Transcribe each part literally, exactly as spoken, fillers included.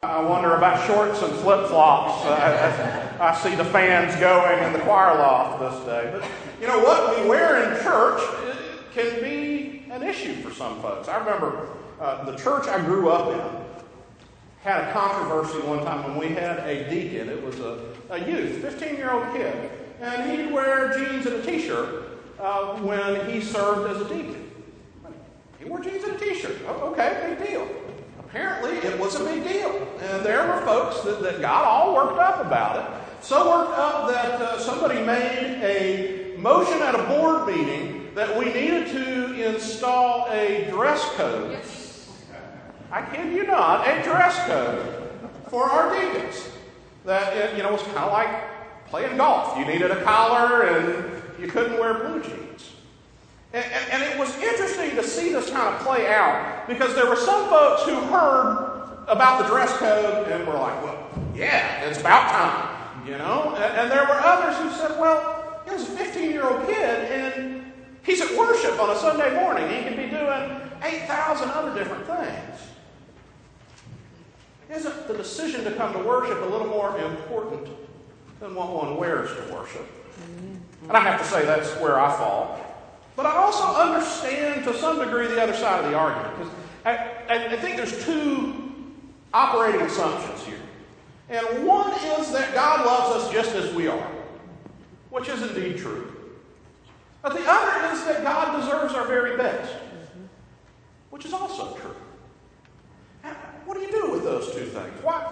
I wonder about shorts and flip-flops. Uh, I, I see the fans going in the choir loft this day. But you know what we wear in church can be an issue for some folks. I remember uh, the church I grew up in had a controversy one time when we had a deacon. It was a, a youth, fifteen-year-old kid, and he'd wear jeans and a T-shirt uh, when he served as a deacon. He wore jeans and a T-shirt. Oh, okay, big deal. Apparently, it was a big deal. And there were folks that, that got all worked up about it. So worked up that uh, somebody made a motion at a board meeting that we needed to install a dress code. Yes. I kid you not, a dress code for our deacons. That, it, you know, was kind of like playing golf. You needed a collar and you couldn't wear blue jeans. And, and, and it was interesting to see this kind of play out because there were some folks who heard about the dress code and were like, well, yeah, it's about time, you know? And, and there were others who said, well, he was a fifteen-year-old kid and he's at worship on a Sunday morning. He could be doing eight thousand other different things. Isn't the decision to come to worship a little more important than what one wears to worship? And I have to say that's where I fall. But I also understand to some degree the other side of the argument. Because I, I think there's two operating assumptions here. And one is that God loves us just as we are, which is indeed true. But the other is that God deserves our very best, which is also true. And what do you do with those two things? Why?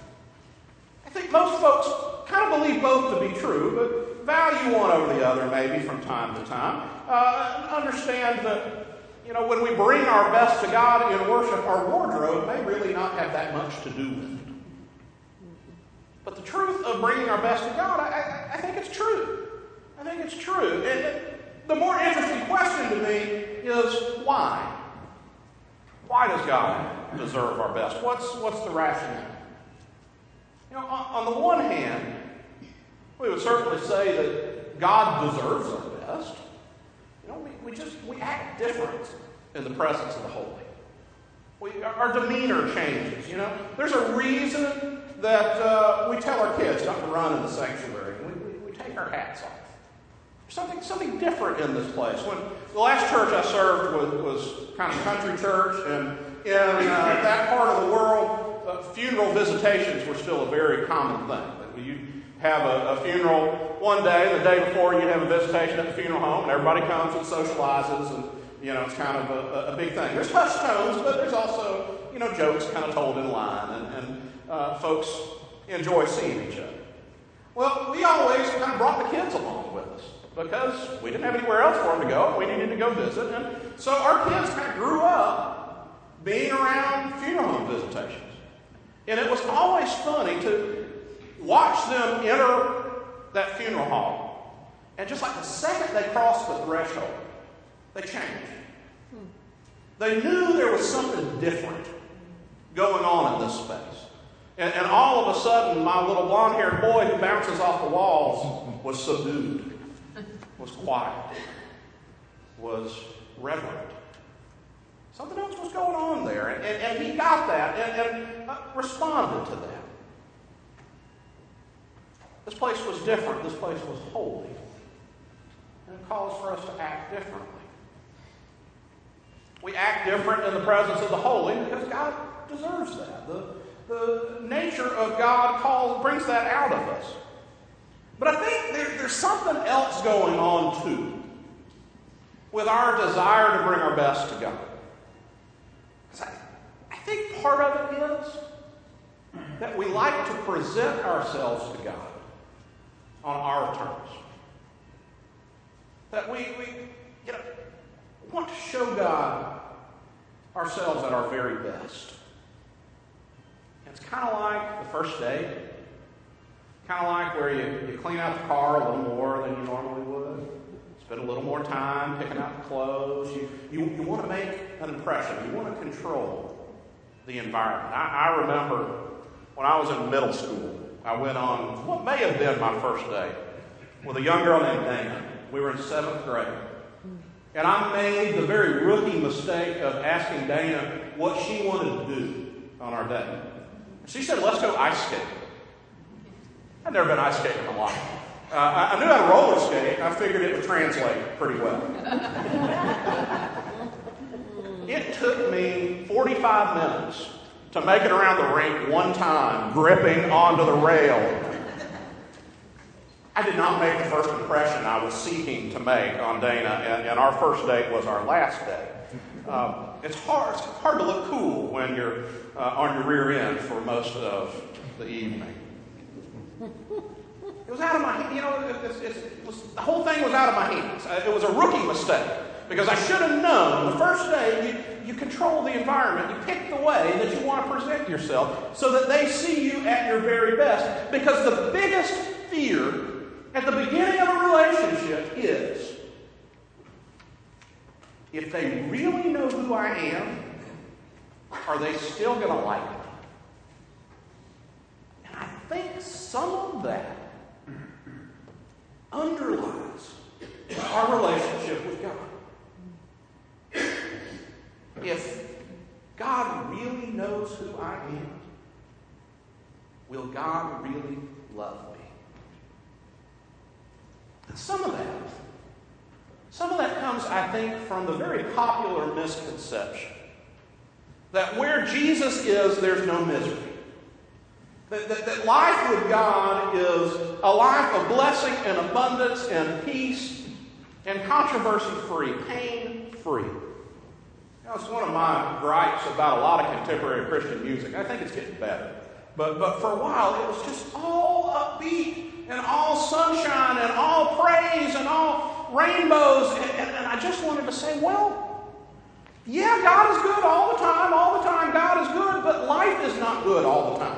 I think most folks kind of believe both to be true, but value one over the other maybe from time to time. Uh, understand that, you know, when we bring our best to God in worship, our wardrobe may really not have that much to do with it. But the truth of bringing our best to God, I, I, I think it's true. I think it's true. And the more interesting question to me is why? Why does God deserve our best? What's, what's the rationale? You know, on, on the one hand, we would certainly say that God deserves our best. You know, we, we just, we act different in the presence of the holy. We, our demeanor changes, you know. There's a reason that uh, we tell our kids not to run in the sanctuary. We, we, we take our hats off. There's something, something different in this place. When the last church I served was, was kind of a country church, and in uh, that part of the world, uh, funeral visitations were still a very common thing. That you have a, a funeral one day, the day before you have a visitation at the funeral home, and everybody comes and socializes, and you know it's kind of a, a big thing. There's hushed tones, but there's also you know jokes kind of told in line, and, and uh, folks enjoy seeing each other. Well, we always kind of brought the kids along with us because we didn't have anywhere else for them to go. We needed to go visit, and so our kids kind of grew up being around funeral home visitations, and it was always funny to watch them enter that funeral hall, and just like the second they crossed the threshold, they changed. Hmm. They knew there was something different going on in this space. And, and all of a sudden, my little blonde-haired boy who bounces off the walls was subdued, was quiet, was reverent. Something else was going on there, and, and, and he got that and, and uh, responded to that. This place was different. This place was holy. And it calls for us to act differently. We act different in the presence of the holy because God deserves that. The, the nature of God calls, brings that out of us. But I think there, there's something else going on too with our desire to bring our best to God. Because I, I think part of it is that we like to present ourselves to God on our terms. That we, we you know, want to show God ourselves at our very best. And it's kind of like the first day. Kind of like where you, you clean out the car a little more than you normally would. Spend a little more time picking out the clothes. You, you, you want to make an impression. You want to control the environment. I, I remember when I was in middle school, I went on what may have been my first date with a young girl named Dana. We were in seventh grade. And I made the very rookie mistake of asking Dana what she wanted to do on our date. She said, let's go ice skating. I'd never been ice skating in my life. Uh, I, I knew how to roller skate. I figured it would translate pretty well. It took me forty-five minutes to make it around the rink one time, gripping onto the rail. I did not make the first impression I was seeking to make on Dana, and, and our first date was our last date. Um, it's hard. It's hard to look cool when you're uh, on your rear end for most of the evening. It was out of my hands. You know, it, it, it was, the whole thing was out of my hands. Uh, it was a rookie mistake because I should have known the first day you, you control the environment. You pick the way that you want to present yourself so that they see you at your very best. Because the biggest fear at the beginning of a relationship is, if they really know who I am, are they still going to like me? And I think some of that underlies our relationship with God. If God really knows who I am, will God really love me? And some of that, some of that comes, I think, from the very popular misconception that where Jesus is, there's no misery. That, that, that life with God is a life of blessing and abundance and peace and controversy-free, pain-free. That's one of my gripes about a lot of contemporary Christian music. I think it's getting better. But, but for a while, it was just all upbeat and all sunshine and all praise and all rainbows. And, and, and I just wanted to say, well, yeah, God is good all the time. All the time, God is good. But life is not good all the time.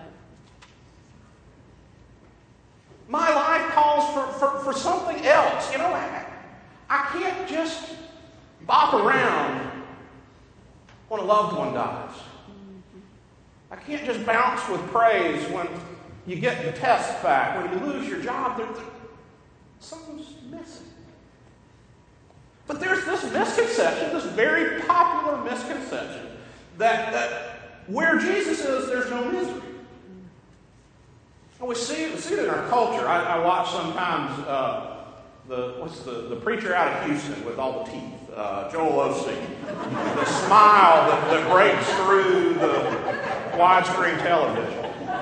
My life calls for, for, for something else. You know, I, I can't just bop around when a loved one dies. I can't just bounce with praise when you get your tests back, when you lose your job. There, there, something's missing. But there's this misconception, this very popular misconception, that, that where Jesus is, there's no misery. And we see, we see it in our culture. I, I watch sometimes uh, the what's the, the preacher out of Houston with all the teeth, uh, Joel Osteen. The smile that, that breaks through the widescreen television.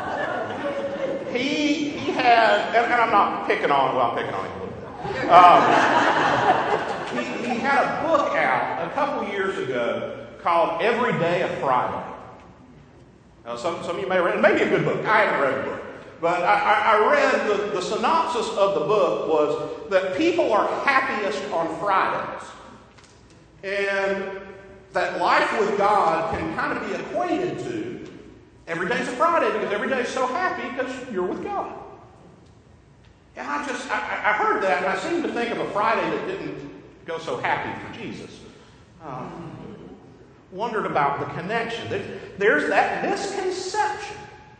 He he had, and, and I'm not picking on, well, I'm picking on him a little bit. Um, he, he had a book out a couple years ago called Every Day a Friday. Now, some, some of you may have read it. It may be a good book. I haven't read the book. But I, I read the, the synopsis of the book was that people are happiest on Fridays. And that life with God can kind of be equated to every day's a Friday because every day is so happy because you're with God. And I just, I, I heard that and I seemed to think of a Friday that didn't go so happy for Jesus. Um, wondered about the connection. There's that misconception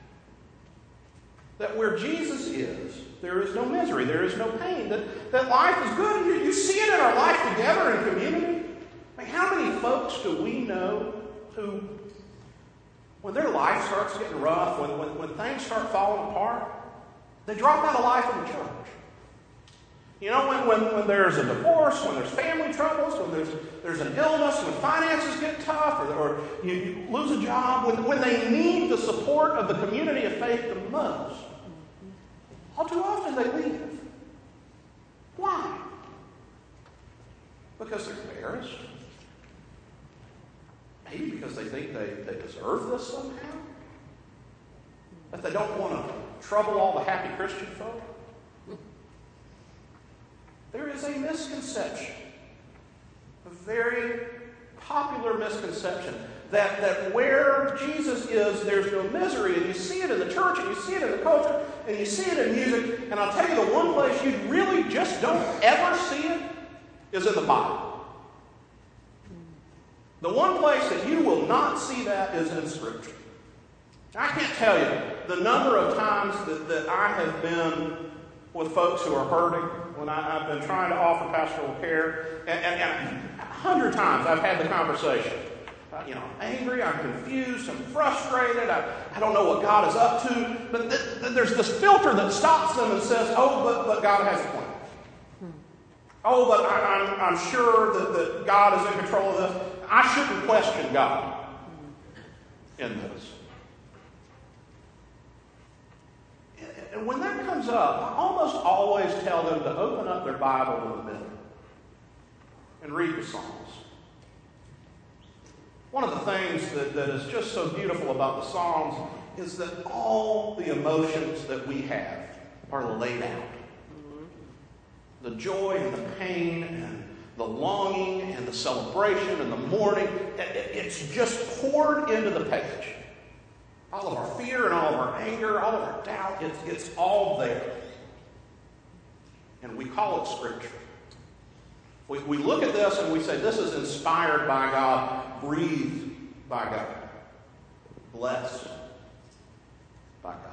that where Jesus is, there is no misery, there is no pain, that, that life is good. And you, you see it in our life together in community. I mean, how many folks do we know who, when their life starts getting rough, when, when, when things start falling apart, they drop out of life in the church? You know, when, when, when there's a divorce, when there's family troubles, when there's, there's an illness, when finances get tough, or, or you, you lose a job, when, when they need the support of the community of faith the most, all too often they leave. Why? Because they're embarrassed. Maybe because they think they, they deserve this somehow. That they don't want to trouble all the happy Christian folk. There is a misconception, a very popular misconception, that, that where Jesus is, there's no misery. And you see it in the church, and you see it in the culture, and you see it in music. And I'll tell you, the one place you really just don't ever see it is in the Bible. The one place that you will not see that is in Scripture. I can't tell you the number of times that, that I have been with folks who are hurting, when I, I've been trying to offer pastoral care, and, and, and a hundred times I've had the conversation. Uh, you know, I'm angry, I'm confused, I'm frustrated, I, I don't know what God is up to. But th- th- there's this filter that stops them and says, oh, but, but God has a plan. Oh, but I, I'm, I'm sure that, that God is in control of this. I shouldn't question God in this. And when that comes up, I almost always tell them to open up their Bible to the middle and read the Psalms. One of the things that, that is just so beautiful about the Psalms is that all the emotions that we have are laid out. The joy and the pain and the longing and the celebration and the mourning, it's just poured into the page. All of our fear and all of our anger, all of our doubt, it's, it's all there. And we call it Scripture. We, we look at this and we say, this is inspired by God, breathed by God, blessed by God.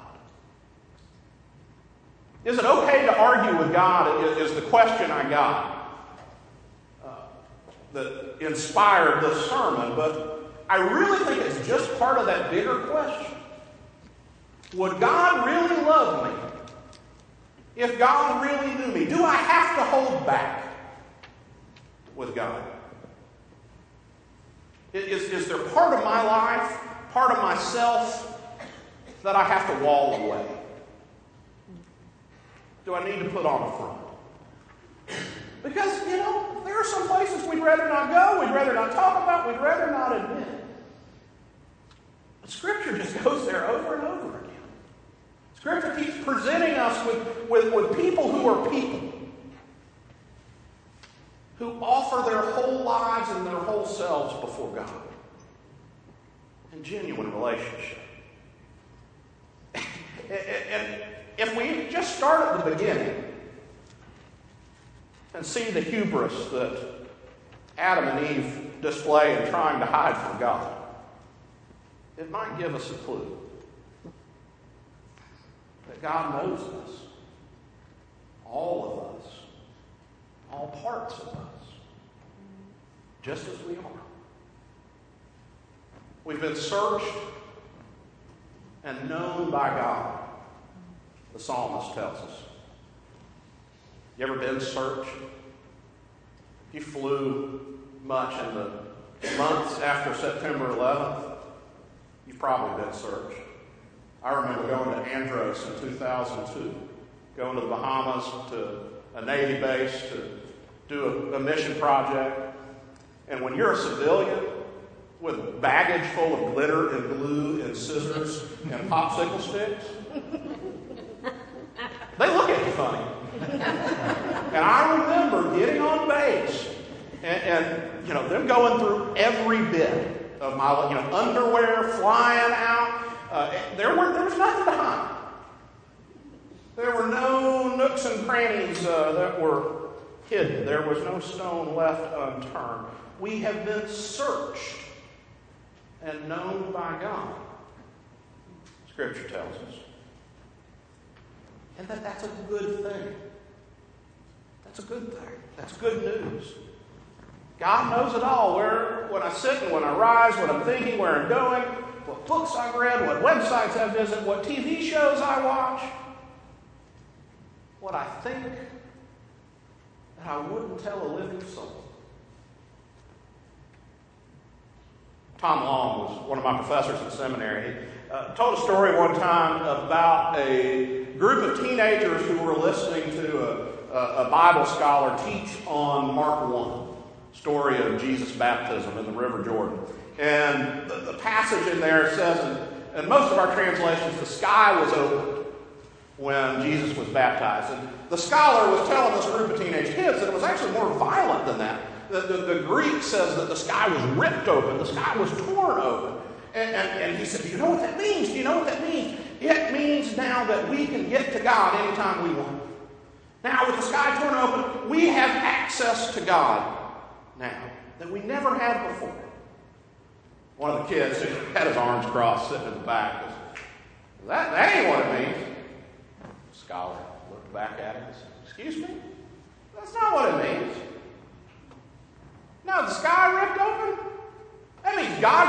Is it okay to argue with God is the question I got uh, that inspired this sermon, but I really think it's just part of that bigger question. Would God really love me if God really knew me? Do I have to hold back with God? Is, is there part of my life, part of myself, that I have to wall away? Do I need to put on a front? Because, you know, there are some places we'd rather not go, we'd rather not talk about, we'd rather not admit. But Scripture just goes there over and over again. Scripture keeps presenting us with, with, with people who are people, who offer their whole lives and their whole selves before God in genuine relationship. And if we just start at the beginning and see the hubris that Adam and Eve display in trying to hide from God, it might give us a clue that God knows us, all of us, all parts of us, just as we are. We've been searched and known by God, the psalmist tells us. You ever been searched? If you flew much in the months after September eleventh, you've probably been searched. I remember going to Andros in two thousand two, going to the Bahamas to a Navy base to do a, a mission project. And when you're a civilian with baggage full of glitter and glue and scissors and popsicle sticks, they look at you funny. And I remember getting on base and, and, you know, them going through every bit of my, you know, underwear flying out. Uh, there were there was nothing to hide. There were no nooks and crannies uh, that were hidden. There was no stone left unturned. We have been searched and known by God, Scripture tells us. And that that's a good thing. That's a good thing. That's good news. God knows it all. Where, when I sit and when I rise, what I'm thinking, where I'm going, what books I've read, what websites I visit, what T V shows I watch, what I think that I wouldn't tell a living soul. Tom Long was one of my professors in seminary. He uh, told a story one time about a group of teenagers who were listening to a, a, a Bible scholar teach on Mark one, story of Jesus' baptism in the River Jordan. And the, the passage in there says, in, in most of our translations, the sky was opened when Jesus was baptized. And the scholar was telling this group of teenage kids that it was actually more violent than that. The, the, the Greek says that the sky was ripped open. The sky was torn open. And, and, and he said, do you know what that means? Do you know what that means? It means now that we can get to God anytime we want. Now, with the sky torn open, we have access to God now that we never had before. One of the kids who had his arms crossed sitting in the back was, that, that ain't what it means. The scholar looked back at him and said, excuse me? That's not what it means. No, the sky ripped open? That means God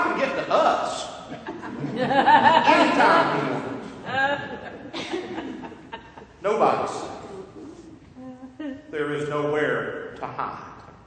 nobody's safe. There is nowhere to hide.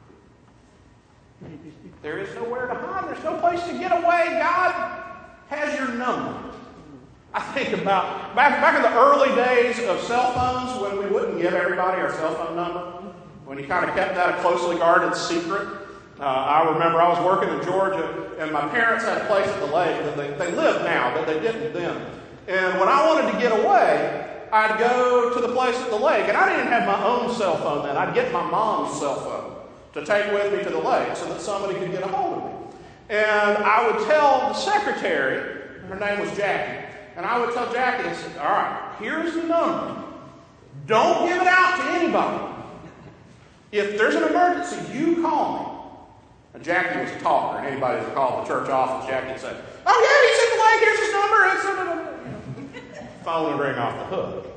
There is nowhere to hide. There's no place to get away. God has your number. I think about back, back in the early days of cell phones when we wouldn't give everybody our cell phone number, when you kind of kept that a closely guarded secret. Uh, I remember I was working in Georgia, and my parents had a place at the lake that they, they live now, but they didn't then. And when I wanted to get away, I'd go to the place at the lake, and I didn't have my own cell phone then. I'd get my mom's cell phone to take with me to the lake so that somebody could get a hold of me. And I would tell the secretary, her name was Jackie, and I would tell Jackie, I said, all right, here's the number. Don't give it out to anybody. If there's an emergency, you call me. And Jackie was a talker, and anybody that called the church office, Jackie would say, oh yeah, he's at the lake, here's his number. And so, phone would ring off the hook.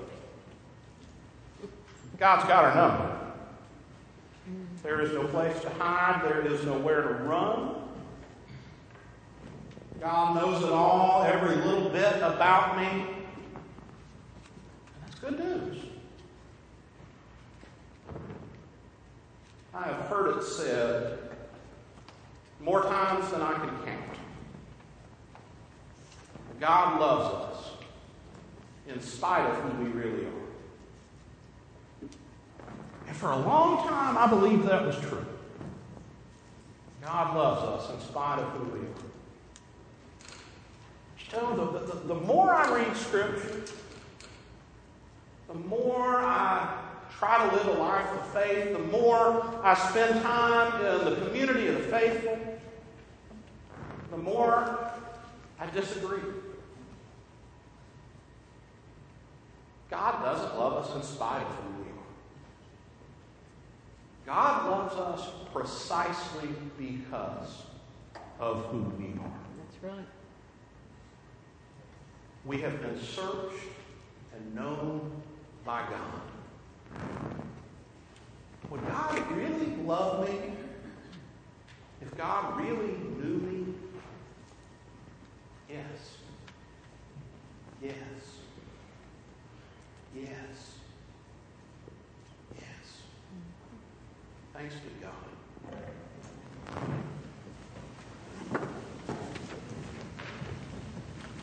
God's got our number. There is no place to hide. There is nowhere to run. God knows it all, every little bit about me. And that's good news. I have heard it said more times than I can count. God loves us in spite of who we really are. And for a long time, I believed that was true. God loves us in spite of who we are. You know, the, the, the more I read Scripture, the more I try to live a life of faith, the more I spend time in the community of the faithful, the more I disagree. God doesn't love us in spite of who we are. God loves us precisely because of who we are. That's right. We have been searched and known by God. Would God really love me if God really knew me? Yes. Yes. Yes. Yes. Thanks be God.